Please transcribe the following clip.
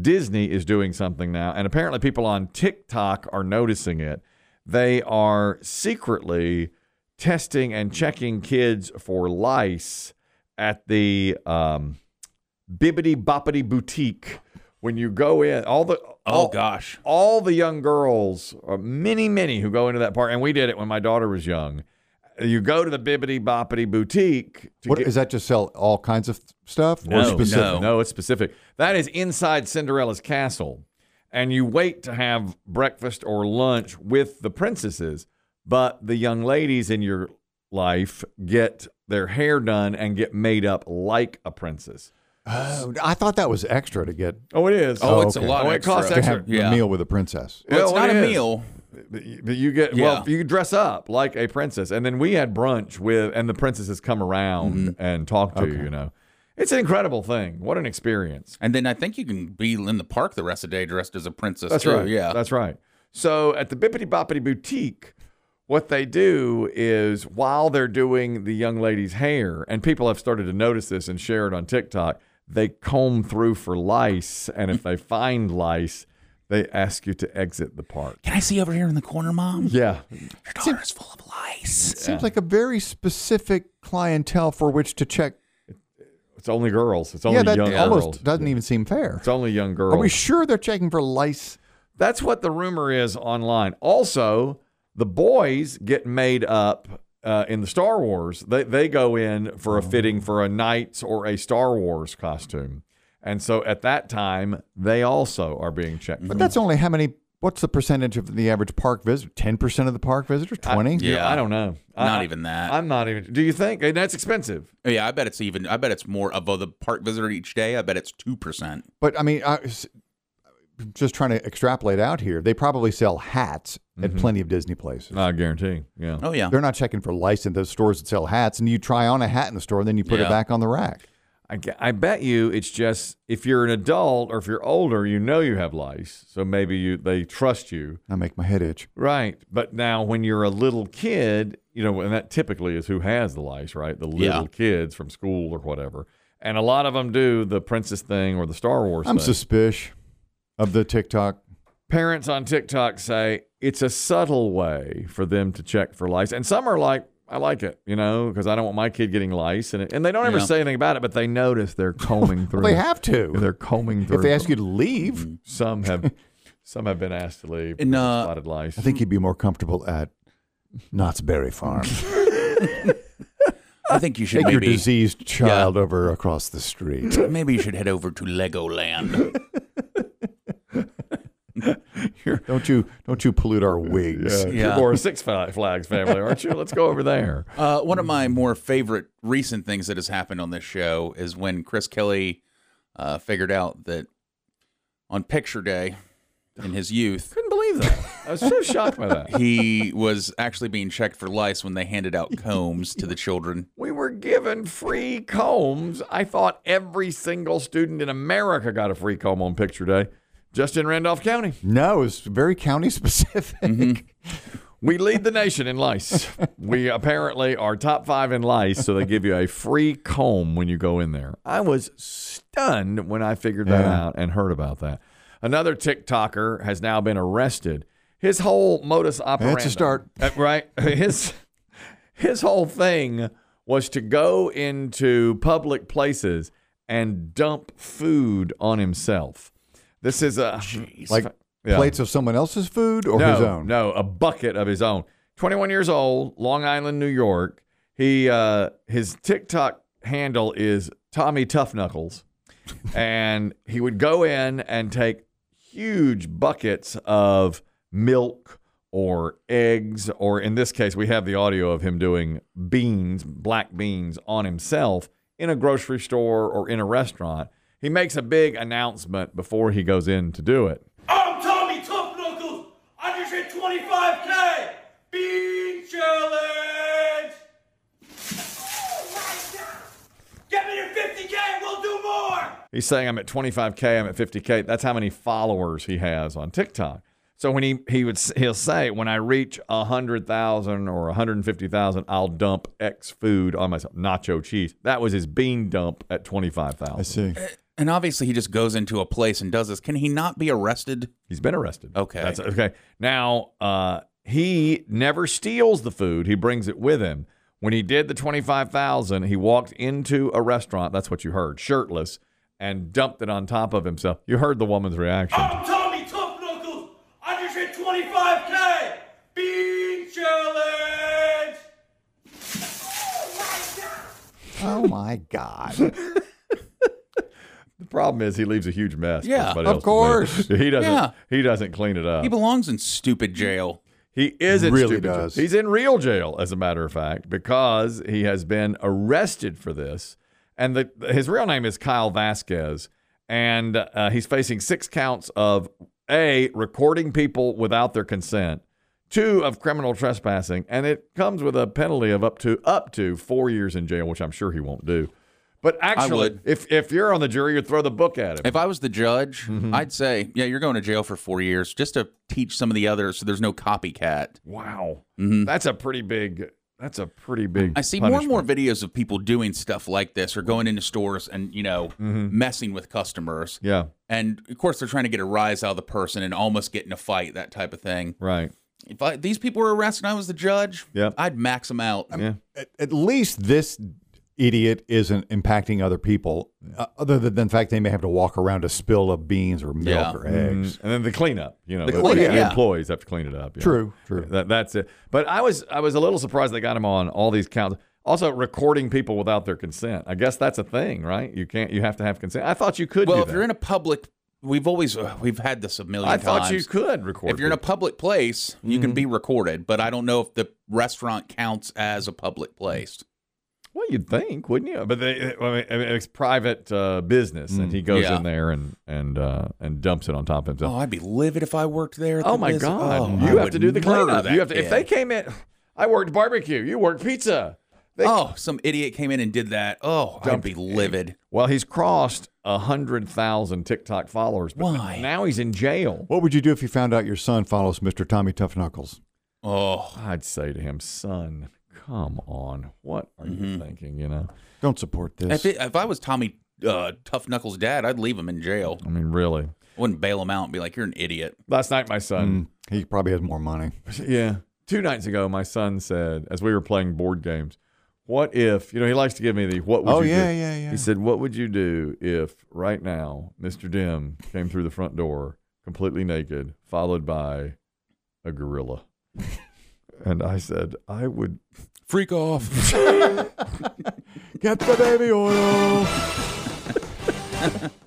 Disney is doing something now, and apparently people on TikTok are noticing it. They are secretly testing and checking kids for lice at the Bibbidi Boppity Boutique. When you go in, all the young girls, or many who go into that park, and we did it when my daughter was young. You go to the Bibbidi Boppity Boutique. Is that just sell all kinds of stuff? No, it's specific. That is inside Cinderella's castle. And you wait to have breakfast or lunch with the princesses, but the young ladies in your life get their hair done and get made up like a princess. I thought that was extra to get. Oh, it is. It's a lot. It costs to extra. have a meal with a princess. Well, it's not a meal. But you get you dress up like a princess, and then we had brunch and the princesses come around and talk to you. You know, it's an incredible thing. What an experience! And then I think you can be in the park the rest of the day dressed as a princess. That's too. right. Yeah, that's right. So at the Bibbidi Boppity Boutique, what they do is while they're doing the young lady's hair, and people have started to notice this and share it on TikTok, they comb through for lice, and if they find lice, they ask you to exit the park. Can I see over here in the corner, Mom? Yeah. Your daughter's full of lice. It seems like a very specific clientele for which to check. It's only girls. It's only young girls. Almost doesn't even seem fair. It's only young girls. Are we sure they're checking for lice? That's what the rumor is online. Also, the boys get made up in the Star Wars. They go in for a fitting for a Knights or a Star Wars costume. And so at that time, they also are being checked. But that's only how many? What's the percentage of the average park visitor? 10% of the park visitors? 20? Yeah. I don't know. Not even that. I'm not even. Do you think? That's expensive. Yeah, I bet it's more of the park visitor each day. I bet it's 2%. But I mean, just trying to extrapolate out here, they probably sell hats at plenty of Disney places. I guarantee. Yeah. Oh, yeah. They're not checking for lice in those stores that sell hats, and you try on a hat in the store, and then you put it back on the rack. I bet you it's just if you're an adult or if you're older, you know you have lice, so maybe they trust you. I make my head itch. Right. But now when you're a little kid, and that typically is who has the lice, right? The little kids from school or whatever. And a lot of them do the princess thing or the Star Wars I'm thing. suspicious of the TikTok. Parents on TikTok say it's a subtle way for them to check for lice. And some are like, I like it, because I don't want my kid getting lice. And they don't ever say anything about it, but they notice they're combing through. Well, they have to. They're combing through. If they ask you to leave. Some have been asked to leave And, spotted lice. I think you'd be more comfortable at Knott's Berry Farm. I think you should Take your diseased child over across the street. Maybe you should head over to Legoland. Don't you pollute our wigs. You're more a Six Flags family, aren't you? Let's go over there. One of my more favorite recent things that has happened on this show is when Chris Kelly figured out that on Picture Day in his youth, Couldn't believe that. I was so shocked by that. he was actually being checked for lice when they handed out combs to the children. We were given free combs. I thought every single student in America got a free comb on Picture Day. Just in Randolph County. No, it's very county specific. We lead the nation in lice. We apparently are top 5 in lice, so they give you a free comb when you go in there. I was stunned when I figured that out and heard about that. Another TikToker has now been arrested. His whole modus operandi. That's a start. Right? His whole thing was to go into public places and dump food on himself. This is plates of someone else's food or his own? No, a bucket of his own. 21 years old, Long Island, New York. His TikTok handle is Tommy Tough Knuckles. And he would go in and take huge buckets of milk or eggs, or in this case, we have the audio of him doing black beans on himself in a grocery store or in a restaurant. He makes a big announcement before he goes in to do it. I'm Tommy Tough Knuckles. I just hit 25K. Bean challenge. Get me to 50K and we'll do more. He's saying I'm at 25K, I'm at 50K. That's how many followers he has on TikTok. So when he'll say, when I reach 100,000 or 150,000, I'll dump X food on myself. Nacho cheese. That was his bean dump at 25,000. I see. And obviously he just goes into a place and does this. Can he not be arrested? He's been arrested. Okay. That's okay. Now, he never steals the food. He brings it with him. When he did the $25,000, he walked into a restaurant. That's what you heard, shirtless, and dumped it on top of himself. You heard the woman's reaction. I'm Tommy Tough Knuckles. I just hit 25K. Bean challenge. Oh my God. The problem is he leaves a huge mess. for Yeah, somebody of else to course. do. He doesn't. Yeah. He doesn't clean it up. He belongs in stupid jail. He is in Really stupid jail. does. He's in real jail, as a matter of fact, because he has been arrested for this. And his real name is Kyle Vasquez. And he's facing 6 counts of A, recording people without their consent, 2, of criminal trespassing, and it comes with a penalty of up to 4 years in jail, which I'm sure he won't do. But actually, would. if you're on the jury, you'd throw the book at him. If I was the judge, Mm-hmm. I'd say, yeah, you're going to jail for 4 years just to teach some of the others so there's no copycat. Wow, Mm-hmm. that's a pretty big. That's a pretty big. I see more and more punishment. videos of people doing stuff like this or going into stores and, Mm-hmm. messing with customers. Yeah, And, of course, they're trying to get a rise out of the person and almost get in a fight, that type of thing. right. If these people were arrested and I was the judge, Yep. I'd max them out. Yeah. At least this idiot isn't impacting other people, other than the fact they may have to walk around a spill of beans or milk Yeah. or eggs. And then the cleanup, The cleanup, the yeah. employees have to clean it up. Yeah. True. That's it. But I was a little surprised they got him on all these counts. Also, recording people without their consent. I guess that's a thing, right? You have to have consent. I thought you could. Well, do if that. you're in a public, we've had this a million I times. thought you could record. If you're in a people. public place, you Mm-hmm. can be recorded, but I don't know if the restaurant counts as a public place. Well, you'd think, wouldn't you? But it's private business, and he goes Yeah. in there and dumps it on top of himself. Oh, I'd be livid if I worked there. At Oh the my business. God! Oh, You I have would to do the murder cleanup. that You have to. If kid. they came in, I worked barbecue. You worked pizza. Some idiot came in and did that. Oh, I'd be livid. Well, he's crossed 100,000 TikTok followers. But Why? Now he's in jail. What would you do if you found out your son follows Mr. Tommy Tough Knuckles? Oh, I'd say to him, son, come on. What are you thinking, you know? Don't support this. if I was Tommy Tough Knuckles' dad, I'd leave him in jail. I mean, really. I wouldn't bail him out and be like, "You're an idiot." Last night, my son, He probably has more money. yeah, 2 nights ago, my son said, as we were playing board games, what if, he likes to give me the, what would Oh, you yeah, do? yeah, yeah. He said, what would you do if right now Mr. Dim came through the front door completely naked, followed by a gorilla? And I said, I would Freak off. Get the baby oil.